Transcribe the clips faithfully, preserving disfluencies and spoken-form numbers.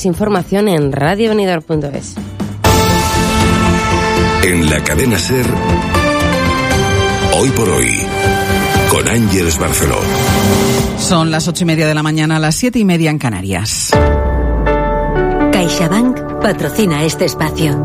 Más información en radio benidorm punto es. En la cadena SER, Hoy por Hoy, con Ángeles Barceló. Son las ocho y media de la mañana, las siete y media en Canarias. CaixaBank patrocina este espacio.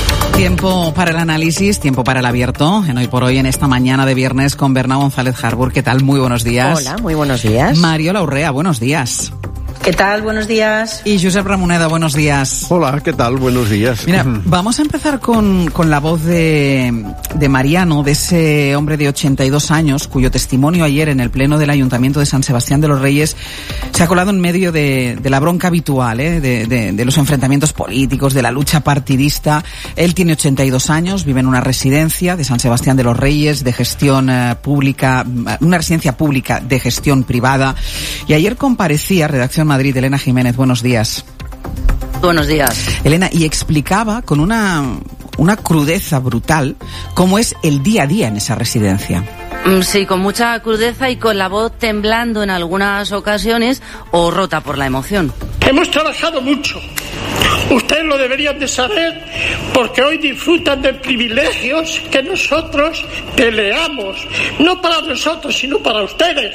Tiempo para el análisis, tiempo para el abierto, en Hoy por Hoy, en esta mañana de viernes con Berna González Harbour. ¿Qué tal? Muy buenos días. Hola, muy buenos días. Mariola Urrea, buenos días. ¿Qué tal? Buenos días. Y Josep Ramoneda, buenos días. Hola, ¿qué tal? Buenos días. Mira, vamos a empezar con, con la voz de, de Mariano, de ese hombre de ochenta y dos años, cuyo testimonio ayer en el Pleno del Ayuntamiento de San Sebastián de los Reyes se ha colado en medio de, de la bronca habitual, ¿eh? de, de, de los enfrentamientos políticos, de la lucha partidista. Él tiene ochenta y dos años, vive en una residencia de San Sebastián de los Reyes, de gestión eh, pública, una residencia pública de gestión privada. Y ayer comparecía, Redacción Madrid, Elena Jiménez, buenos días. Buenos días. Elena, y explicaba con una, una crudeza brutal cómo es el día a día en esa residencia. Sí, con mucha crudeza y con la voz temblando en algunas ocasiones o rota por la emoción. Hemos trabajado mucho. Ustedes lo deberían de saber porque hoy disfrutan de privilegios que nosotros peleamos. No para nosotros, sino para ustedes.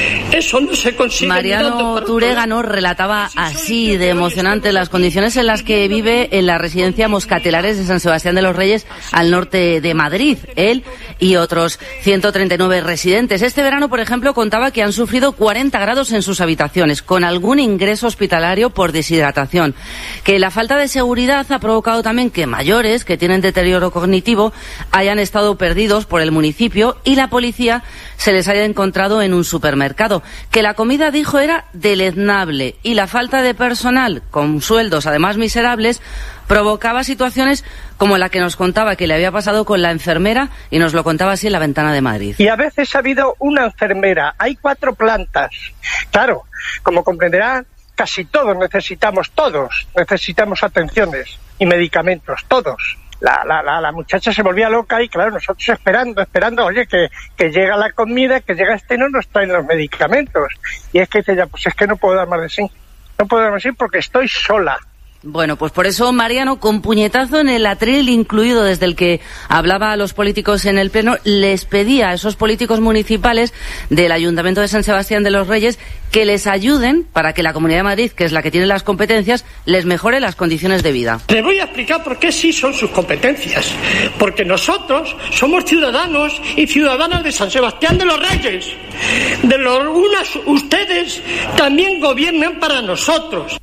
Eso no se consigue. Mariano Turegano relataba así de emocionante las condiciones en las que vive en la residencia Moscatelares de San Sebastián de los Reyes, al norte de Madrid. Él y otros ciento treinta y nueve residentes. Este verano, por ejemplo, contaba que han sufrido cuarenta grados en sus habitaciones, con algún ingreso hospitalario por deshidratación. Que la falta de seguridad ha provocado también que mayores que tienen deterioro cognitivo hayan estado perdidos por el municipio y la policía se les haya encontrado en un supermercado. Que la comida, dijo, era deleznable y la falta de personal, con sueldos además miserables, provocaba situaciones como la que nos contaba que le había pasado con la enfermera, y nos lo contaba así en La Ventana de Madrid. Y a veces ha habido una enfermera, hay cuatro plantas. Claro, como comprenderán, casi todos necesitamos, todos necesitamos atenciones y medicamentos, todos. La, la, la, la muchacha se volvía loca y claro, nosotros esperando, esperando, oye, que, que llega la comida, que llega este, no nos traen los medicamentos. Y es que dice ya, pues es que no puedo dar más de sí, no puedo dar más de sí porque estoy sola. Bueno, pues por eso Mariano, con puñetazo en el atril incluido desde el que hablaba a los políticos en el Pleno, les pedía a esos políticos municipales del Ayuntamiento de San Sebastián de los Reyes que les ayuden para que la Comunidad de Madrid, que es la que tiene las competencias, les mejore las condiciones de vida. Le voy a explicar por qué sí son sus competencias. Porque nosotros somos ciudadanos y ciudadanas de San Sebastián de los Reyes. De los unas, ustedes también gobiernan para nosotros.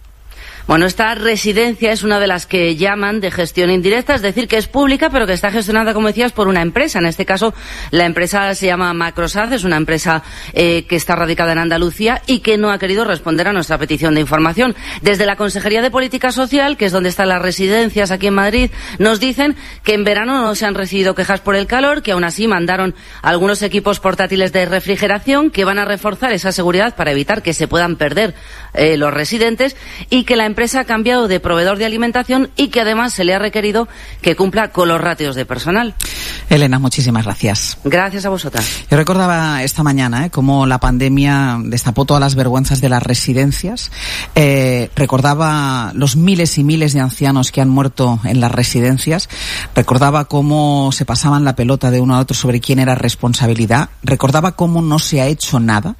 Bueno, esta residencia es una de las que llaman de gestión indirecta, es decir, que es pública, pero que está gestionada, como decías, por una empresa. En este caso, la empresa se llama Macrosad, es una empresa eh, que está radicada en Andalucía y que no ha querido responder a nuestra petición de información. Desde la Consejería de Política Social, que es donde están las residencias aquí en Madrid, nos dicen que en verano no se han recibido quejas por el calor, que aún así mandaron algunos equipos portátiles de refrigeración, que van a reforzar esa seguridad para evitar que se puedan perder eh, los residentes, y que la La empresa ha cambiado de proveedor de alimentación y que además se le ha requerido que cumpla con los ratios de personal. Elena, muchísimas gracias. Gracias a vosotras. Yo recordaba esta mañana ¿eh? cómo la pandemia destapó todas las vergüenzas de las residencias. Eh, recordaba los miles y miles de ancianos que han muerto en las residencias. Recordaba cómo se pasaban la pelota de uno a otro sobre quién era responsabilidad. Recordaba cómo no se ha hecho nada.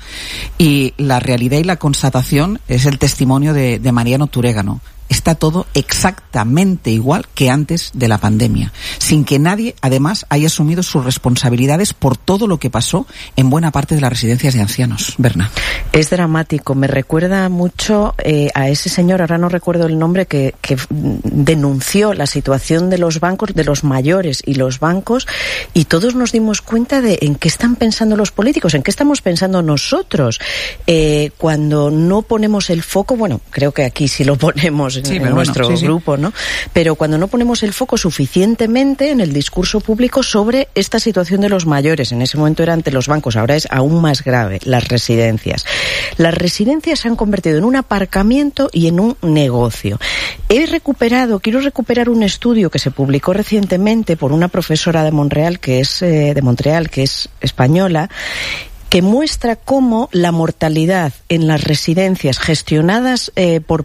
Y la realidad y la constatación es el testimonio de, de Mariano Turegano. Está todo exactamente igual que antes de la pandemia, sin que nadie, además, haya asumido sus responsabilidades por todo lo que pasó en buena parte de las residencias de ancianos. Berna. Es dramático, me recuerda mucho eh, a ese señor, ahora no recuerdo el nombre, que, que denunció la situación de los bancos, de los mayores y los bancos, y todos nos dimos cuenta de en qué están pensando los políticos, en qué estamos pensando nosotros, eh, cuando no ponemos el foco. Bueno, creo que aquí sí lo ponemos en, sí, en nuestro bueno, sí, grupo, sí. ¿no? Pero cuando no ponemos el foco suficientemente en el discurso público sobre esta situación de los mayores, en ese momento era ante los bancos, ahora es aún más grave, las residencias. Las residencias se han convertido en un aparcamiento y en un negocio. He recuperado, quiero recuperar un estudio que se publicó recientemente por una profesora de Montreal, que es eh, de Montreal, que es española, que muestra cómo la mortalidad en las residencias gestionadas eh, por